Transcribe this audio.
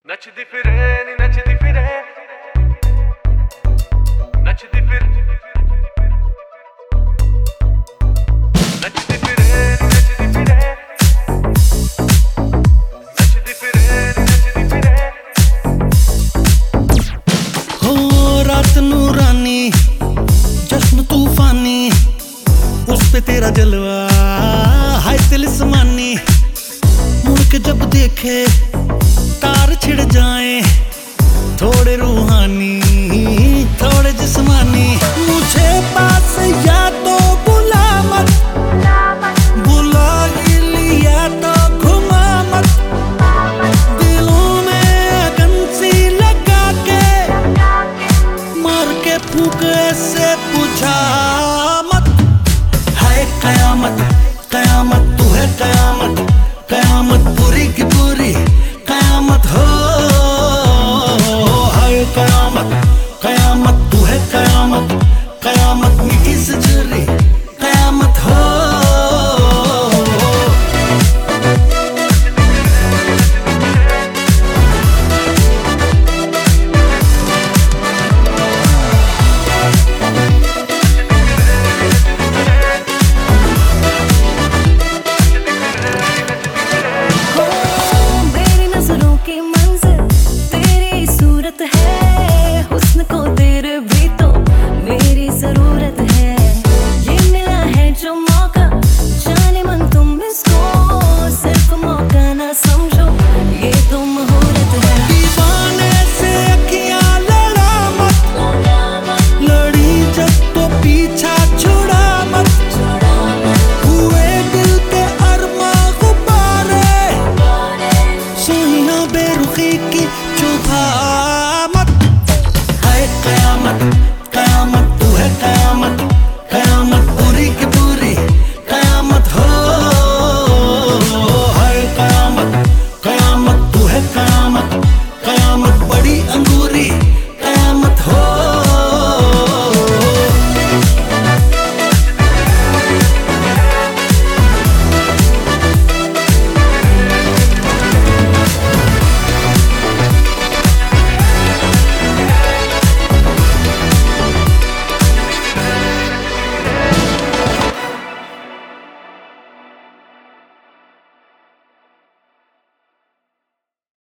नचदी फिरे नी नचदी फिरे नचदी फिर नचदी फिरे नी नचदी फिरे नचदी फिरे नी नचदी फिरे हो रात नूरानी जश्न तूफानी उस पे तेरा जलवा हाय तिलिस्मानी मुड़ के जब देखे तार छिड़ जाए थोड़े रूहानी थोड़े जिस्मानी मुझे पास या तो बुला मत बुला लिया तो घुमा मत दिलों में अगन सी लगा के मार के फूंक ऐसे बुझा मत है कयामत कयामत तू है कयामत कयामत पूरी की पूरी कयामत हो हाय कयामत कयामत तू है कयामत कयामत मीठी सजरी कयामत हो की चुभा मत है कयामत